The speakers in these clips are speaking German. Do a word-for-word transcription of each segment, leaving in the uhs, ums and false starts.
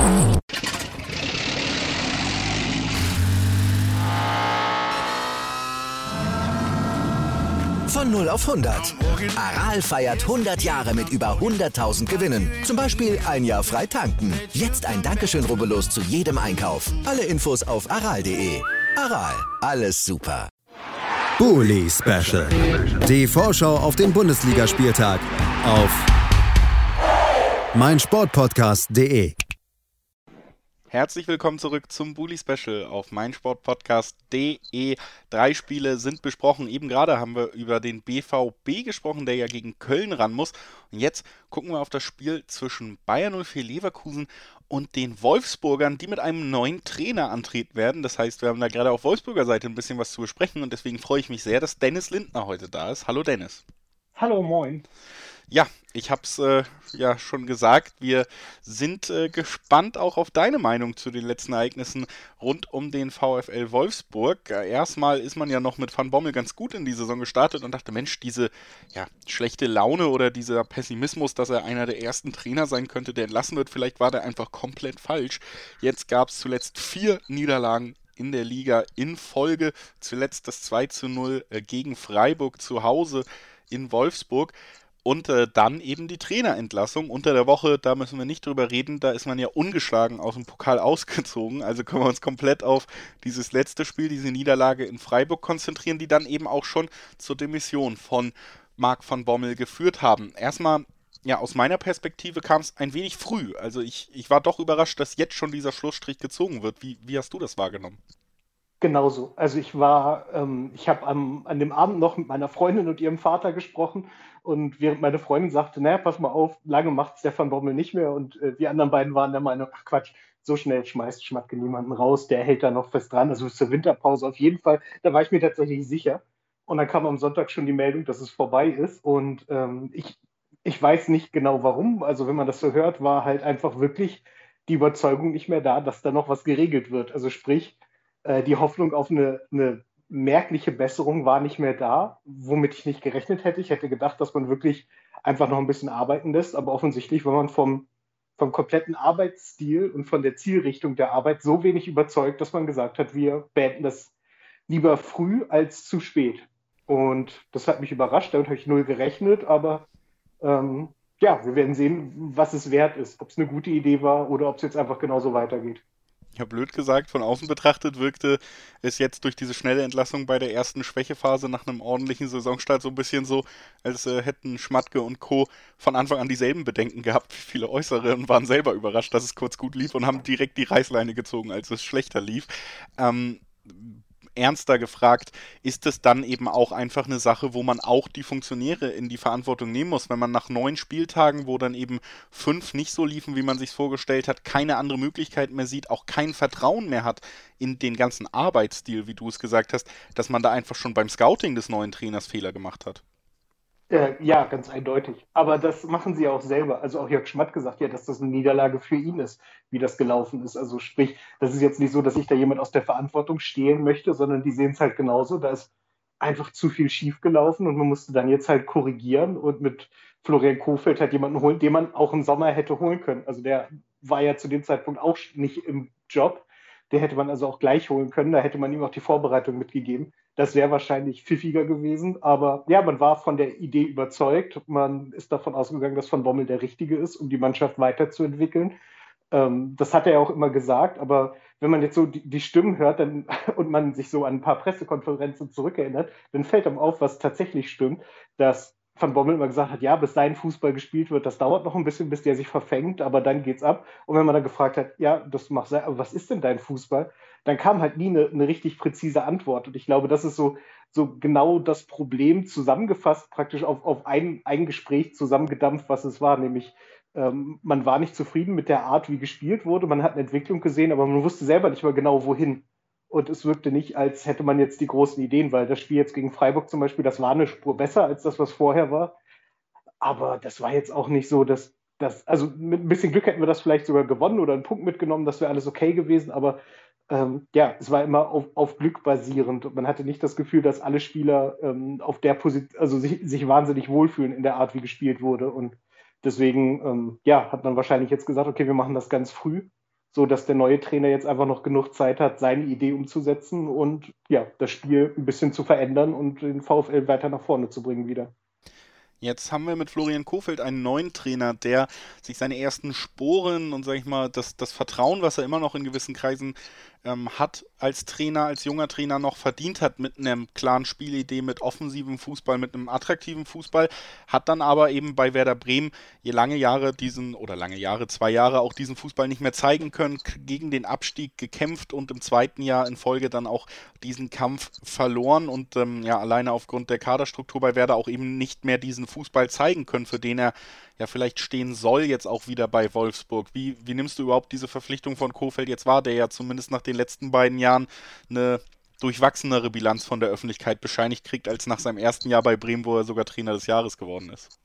Von null auf hundert. Aral feiert hundert Jahre mit über hunderttausend Gewinnen. Zum Beispiel ein Jahr frei tanken. Jetzt ein Dankeschön, rubbellos zu jedem Einkauf. Alle Infos auf aral punkt de. Aral, alles super. Bully Special. Die Vorschau auf den Bundesligaspieltag auf meinsportpodcast punkt de. Herzlich willkommen zurück zum Bully Special auf meinsportpodcast punkt de. Drei Spiele sind besprochen. Eben gerade haben wir über den B V B gesprochen, der ja gegen Köln ran muss. Und jetzt gucken wir auf das Spiel zwischen Bayer null vier Leverkusen und den Wolfsburgern, die mit einem neuen Trainer antreten werden. Das heißt, wir haben da gerade auf Wolfsburger Seite ein bisschen was zu besprechen und deswegen freue ich mich sehr, dass Dennis Lindner heute da ist. Hallo Dennis. Hallo, moin. Ja, ich habe es äh, ja schon gesagt, wir sind äh, gespannt auch auf deine Meinung zu den letzten Ereignissen rund um den VfL Wolfsburg. Äh, erstmal ist man ja noch mit Van Bommel ganz gut in die Saison gestartet und dachte, Mensch, diese ja, schlechte Laune oder dieser Pessimismus, dass er einer der ersten Trainer sein könnte, der entlassen wird, vielleicht war der einfach komplett falsch. Jetzt gab es zuletzt vier Niederlagen in der Liga in Folge, zuletzt das zwei zu null äh, gegen Freiburg zu Hause in Wolfsburg. Und äh, dann eben die Trainerentlassung unter der Woche, da müssen wir nicht drüber reden, da ist man ja ungeschlagen aus dem Pokal ausgezogen, also können wir uns komplett auf dieses letzte Spiel, diese Niederlage in Freiburg konzentrieren, die dann eben auch schon zur Demission von Marc van Bommel geführt haben. Erstmal, ja, aus meiner Perspektive kam es ein wenig früh, also ich, ich war doch überrascht, dass jetzt schon dieser Schlussstrich gezogen wird. Wie, wie hast du das wahrgenommen? Genauso. Also ich war, ähm, ich habe an dem Abend noch mit meiner Freundin und ihrem Vater gesprochen und während meine Freundin sagte, naja, pass mal auf, lange macht es der Van Bommel nicht mehr und äh, die anderen beiden waren der Meinung, ach Quatsch, so schnell schmeißt Schmatke niemanden raus, der hält da noch fest dran, also bis zur Winterpause auf jeden Fall, da war ich mir tatsächlich sicher und dann kam am Sonntag schon die Meldung, dass es vorbei ist und ähm, ich, ich weiß nicht genau warum, also wenn man das so hört, war halt einfach wirklich die Überzeugung nicht mehr da, dass da noch was geregelt wird, also sprich, die Hoffnung auf eine, eine merkliche Besserung war nicht mehr da, womit ich nicht gerechnet hätte. Ich hätte gedacht, dass man wirklich einfach noch ein bisschen arbeiten lässt, aber offensichtlich war man vom, vom kompletten Arbeitsstil und von der Zielrichtung der Arbeit so wenig überzeugt, dass man gesagt hat, wir beenden das lieber früh als zu spät. Und das hat mich überrascht, damit habe ich null gerechnet, aber ähm, ja, wir werden sehen, was es wert ist, ob es eine gute Idee war oder ob es jetzt einfach genauso weitergeht. Ja, blöd gesagt, von außen betrachtet wirkte es jetzt durch diese schnelle Entlassung bei der ersten Schwächephase nach einem ordentlichen Saisonstart so ein bisschen so, als äh, hätten Schmatke und Co. von Anfang an dieselben Bedenken gehabt wie viele Äußere und waren selber überrascht, dass es kurz gut lief und haben direkt die Reißleine gezogen, als es schlechter lief. Ähm, ernster gefragt, ist es dann eben auch einfach eine Sache, wo man auch die Funktionäre in die Verantwortung nehmen muss, wenn man nach neun Spieltagen, wo dann eben fünf nicht so liefen, wie man sich vorgestellt hat, keine andere Möglichkeit mehr sieht, auch kein Vertrauen mehr hat in den ganzen Arbeitsstil, wie du es gesagt hast, dass man da einfach schon beim Scouting des neuen Trainers Fehler gemacht hat. Äh, ja, ganz eindeutig. Aber das machen sie auch selber. Also auch Jörg Schmatt gesagt, ja, dass das eine Niederlage für ihn ist, wie das gelaufen ist. Also sprich, das ist jetzt nicht so, dass sich da jemand aus der Verantwortung stehlen möchte, sondern die sehen es halt genauso. Da ist einfach zu viel schief gelaufen und man musste dann jetzt halt korrigieren und mit Florian Kohfeldt halt jemanden holen, den man auch im Sommer hätte holen können. Also der war ja zu dem Zeitpunkt auch nicht im Job. Den hätte man also auch gleich holen können. Da hätte man ihm auch die Vorbereitung mitgegeben. Das wäre wahrscheinlich pfiffiger gewesen. Aber ja, man war von der Idee überzeugt. Man ist davon ausgegangen, dass Van Bommel der Richtige ist, um die Mannschaft weiterzuentwickeln. Ähm, das hat er ja auch immer gesagt. Aber wenn man jetzt so die, die Stimmen hört dann, und man sich so an ein paar Pressekonferenzen zurückerinnert, dann fällt einem auf, was tatsächlich stimmt, dass Van Bommel immer gesagt hat, ja, bis dahin Fußball gespielt wird, das dauert noch ein bisschen, bis der sich verfängt, aber dann geht's ab. Und wenn man dann gefragt hat, ja, das mag sein, aber was ist denn dein Fußball? Dann kam halt nie eine, eine richtig präzise Antwort. Und ich glaube, das ist so, so genau das Problem zusammengefasst, praktisch auf, auf ein, ein Gespräch zusammengedampft, was es war, nämlich ähm, man war nicht zufrieden mit der Art, wie gespielt wurde, man hat eine Entwicklung gesehen, aber man wusste selber nicht mal genau, wohin. Und es wirkte nicht, als hätte man jetzt die großen Ideen, weil das Spiel jetzt gegen Freiburg zum Beispiel, das war eine Spur besser als das, was vorher war. Aber das war jetzt auch nicht so, dass das, also mit ein bisschen Glück hätten wir das vielleicht sogar gewonnen oder einen Punkt mitgenommen, das wäre alles okay gewesen. Aber ähm, ja, es war immer auf, auf Glück basierend und man hatte nicht das Gefühl, dass alle Spieler ähm, auf der Position, also sich, sich wahnsinnig wohlfühlen in der Art, wie gespielt wurde. Und deswegen, ähm, ja, hat man wahrscheinlich jetzt gesagt, okay, wir machen das ganz früh. so dass der neue Trainer jetzt einfach noch genug Zeit hat, seine Idee umzusetzen und ja, das Spiel ein bisschen zu verändern und den VfL weiter nach vorne zu bringen wieder. Jetzt haben wir mit Florian Kohfeldt einen neuen Trainer, der sich seine ersten Sporen und, sag ich mal, das, das Vertrauen, was er immer noch in gewissen Kreisen ähm, hat, als Trainer, als junger Trainer noch verdient hat mit einer klaren Spielidee, mit offensivem Fußball, mit einem attraktiven Fußball, hat dann aber eben bei Werder Bremen je lange Jahre diesen, oder lange Jahre, zwei Jahre auch diesen Fußball nicht mehr zeigen können, gegen den Abstieg gekämpft und im zweiten Jahr in Folge dann auch diesen Kampf verloren und ähm, ja, alleine aufgrund der Kaderstruktur bei Werder auch eben nicht mehr diesen Fußball zeigen können, für den er ja vielleicht stehen soll, jetzt auch wieder bei Wolfsburg. Wie, wie nimmst du überhaupt diese Verpflichtung von Kohfeldt jetzt wahr, der ja zumindest nach den letzten beiden Jahren eine durchwachsenere Bilanz von der Öffentlichkeit bescheinigt kriegt, als nach seinem ersten Jahr bei Bremen, wo er sogar Trainer des Jahres geworden ist?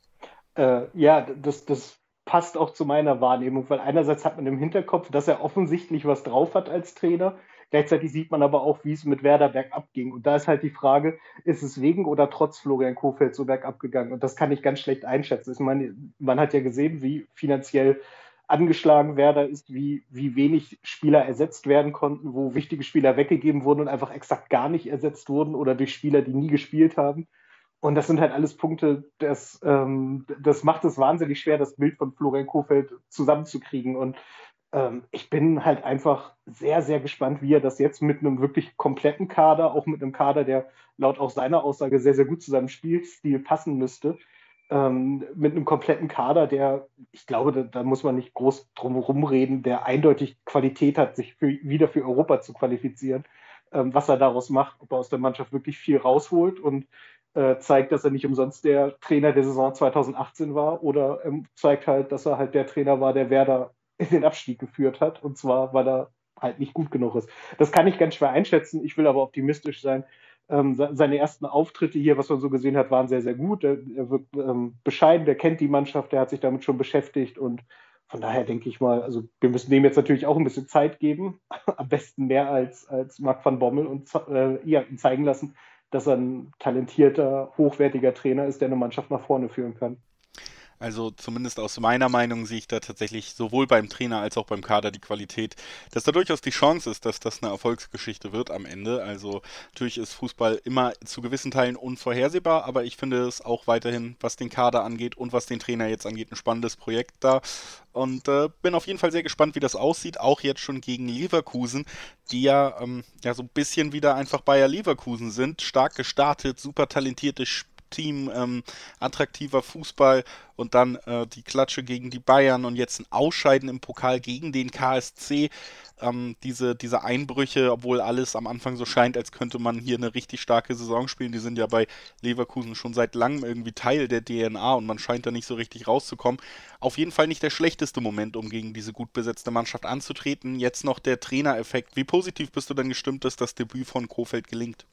Äh, ja, das, das passt auch zu meiner Wahrnehmung, weil einerseits hat man im Hinterkopf, dass er offensichtlich was drauf hat als Trainer. Gleichzeitig sieht man aber auch, wie es mit Werder bergab ging. Und da ist halt die Frage, ist es wegen oder trotz Florian Kohfeldt so bergab gegangen? Und das kann ich ganz schlecht einschätzen. Ich meine, man hat ja gesehen, wie finanziell angeschlagen Werder ist, wie, wie wenig Spieler ersetzt werden konnten, wo wichtige Spieler weggegeben wurden und einfach exakt gar nicht ersetzt wurden oder durch Spieler, die nie gespielt haben. Und das sind halt alles Punkte, das, ähm, das macht es wahnsinnig schwer, das Bild von Florian Kohfeldt zusammenzukriegen. Und ähm, ich bin halt einfach sehr, sehr gespannt, wie er das jetzt mit einem wirklich kompletten Kader, auch mit einem Kader, der laut auch seiner Aussage sehr, sehr gut zu seinem Spielstil passen müsste, ähm, mit einem kompletten Kader, der, ich glaube, da, da muss man nicht groß drum herum reden, der eindeutig Qualität hat, sich für, wieder für Europa zu qualifizieren, ähm, was er daraus macht, ob er aus der Mannschaft wirklich viel rausholt und äh, zeigt, dass er nicht umsonst der Trainer der Saison zwanzig achtzehn war oder ähm, zeigt halt, dass er halt der Trainer war, der Werder in den Abstieg geführt hat, und zwar, weil er halt nicht gut genug ist. Das kann ich ganz schwer einschätzen, ich will aber optimistisch sein. Ähm, seine ersten Auftritte hier, was man so gesehen hat, waren sehr, sehr gut. Er, er wirkt ähm, bescheiden, der kennt die Mannschaft, der hat sich damit schon beschäftigt und von daher denke ich mal, also wir müssen dem jetzt natürlich auch ein bisschen Zeit geben, am besten mehr als, als Marc van Bommel und äh, ja, ihm zeigen lassen, dass er ein talentierter, hochwertiger Trainer ist, der eine Mannschaft nach vorne führen kann. Also zumindest aus meiner Meinung sehe ich da tatsächlich sowohl beim Trainer als auch beim Kader die Qualität, dass da durchaus die Chance ist, dass das eine Erfolgsgeschichte wird am Ende. Also natürlich ist Fußball immer zu gewissen Teilen unvorhersehbar, aber ich finde es auch weiterhin, was den Kader angeht und was den Trainer jetzt angeht, ein spannendes Projekt da. Und äh, bin auf jeden Fall sehr gespannt, wie das aussieht, auch jetzt schon gegen Leverkusen, die ja, ähm, ja so ein bisschen wieder einfach Bayer Leverkusen sind, stark gestartet, super talentierte Spieler. Team, ähm, attraktiver Fußball und dann äh, die Klatsche gegen die Bayern und jetzt ein Ausscheiden im Pokal gegen den K S C. Ähm, diese, diese Einbrüche, obwohl alles am Anfang so scheint, als könnte man hier eine richtig starke Saison spielen. Die sind ja bei Leverkusen schon seit langem irgendwie Teil der D N A und man scheint da nicht so richtig rauszukommen. Auf jeden Fall nicht der schlechteste Moment, um gegen diese gut besetzte Mannschaft anzutreten. Jetzt noch der Trainereffekt. Wie positiv bist du denn gestimmt, dass das Debüt von Kohfeldt gelingt?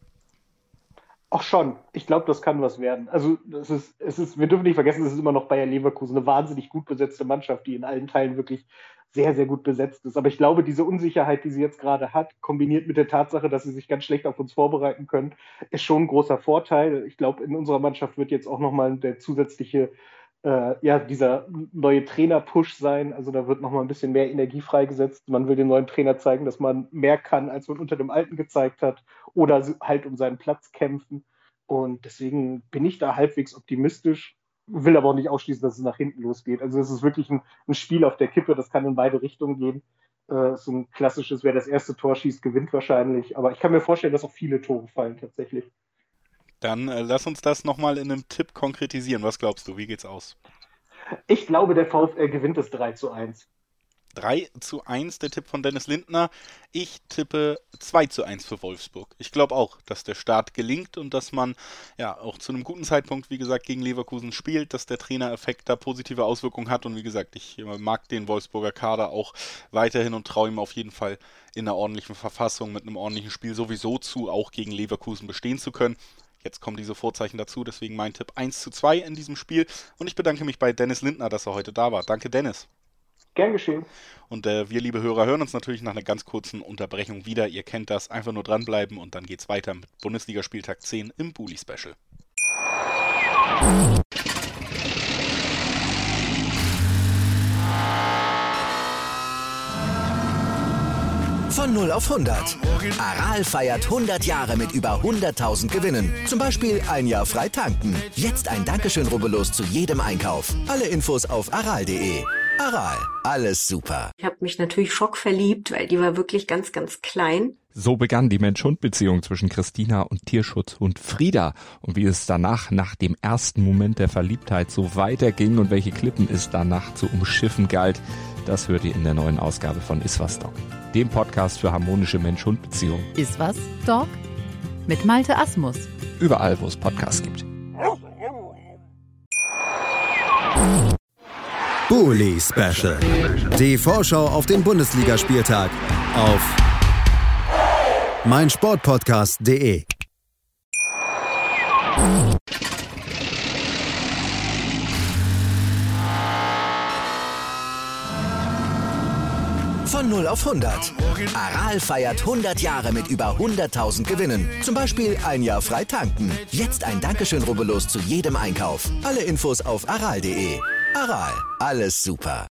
Auch schon. Ich glaube, das kann was werden. Also es ist, es ist, wir dürfen nicht vergessen, es ist immer noch Bayer Leverkusen, eine wahnsinnig gut besetzte Mannschaft, die in allen Teilen wirklich sehr, sehr gut besetzt ist. Aber ich glaube, diese Unsicherheit, die sie jetzt gerade hat, kombiniert mit der Tatsache, dass sie sich ganz schlecht auf uns vorbereiten können, ist schon ein großer Vorteil. Ich glaube, in unserer Mannschaft wird jetzt auch nochmal der zusätzliche, äh, ja, dieser neue Trainer-Push sein. Also da wird nochmal ein bisschen mehr Energie freigesetzt. Man will dem neuen Trainer zeigen, dass man mehr kann, als man unter dem Alten gezeigt hat, oder halt um seinen Platz kämpfen. Und deswegen bin ich da halbwegs optimistisch, will aber auch nicht ausschließen, dass es nach hinten losgeht. Also es ist wirklich ein, ein Spiel auf der Kippe, das kann in beide Richtungen gehen. Äh, so ein klassisches, wer das erste Tor schießt, gewinnt wahrscheinlich. Aber ich kann mir vorstellen, dass auch viele Tore fallen tatsächlich. Dann äh, lass uns das nochmal in einem Tipp konkretisieren. Was glaubst du, wie geht's aus? Ich glaube, der VfL gewinnt es drei zu eins. drei zu eins, der Tipp von Dennis Lindner. Ich tippe zwei zu eins für Wolfsburg. Ich glaube auch, dass der Start gelingt und dass man ja auch zu einem guten Zeitpunkt, wie gesagt, gegen Leverkusen spielt, dass der Trainereffekt da positive Auswirkungen hat und wie gesagt, ich mag den Wolfsburger Kader auch weiterhin und traue ihm auf jeden Fall in einer ordentlichen Verfassung mit einem ordentlichen Spiel sowieso zu, auch gegen Leverkusen bestehen zu können. Jetzt kommen diese Vorzeichen dazu, deswegen mein Tipp eins zu zwei in diesem Spiel und ich bedanke mich bei Dennis Lindner, dass er heute da war. Danke, Dennis. Gern geschehen. Und äh, wir, liebe Hörer, hören uns natürlich nach einer ganz kurzen Unterbrechung wieder. Ihr kennt das, einfach nur dranbleiben und dann geht's weiter mit Bundesliga-Spieltag zehn im Bully-Special. Von null auf hundert. Aral feiert hundert Jahre mit über hunderttausend Gewinnen. Zum Beispiel ein Jahr frei tanken. Jetzt ein Dankeschön, rubbellos zu jedem Einkauf. Alle Infos auf aral punkt de. Aral, alles super. Ich habe mich natürlich schockverliebt, weil die war wirklich ganz, ganz klein. So begann die Mensch-Hund-Beziehung zwischen Christina und Tierschutzhund Frieda. Und wie es danach, nach dem ersten Moment der Verliebtheit, so weiterging und welche Klippen es danach zu umschiffen galt, das hört ihr in der neuen Ausgabe von Iswas Dog, dem Podcast für harmonische Mensch-Hund-Beziehungen. Iswas Dog mit Malte Asmus. Überall, wo es Podcasts gibt. Bully Special. Die Vorschau auf den Bundesligaspieltag auf meinsportpodcast punkt de. Von null auf hundert. Aral feiert hundert Jahre mit über hunderttausend Gewinnen. Zum Beispiel ein Jahr frei tanken. Jetzt ein Dankeschön, rubbellos zu jedem Einkauf. Alle Infos auf aral punkt de. Aral, alles super.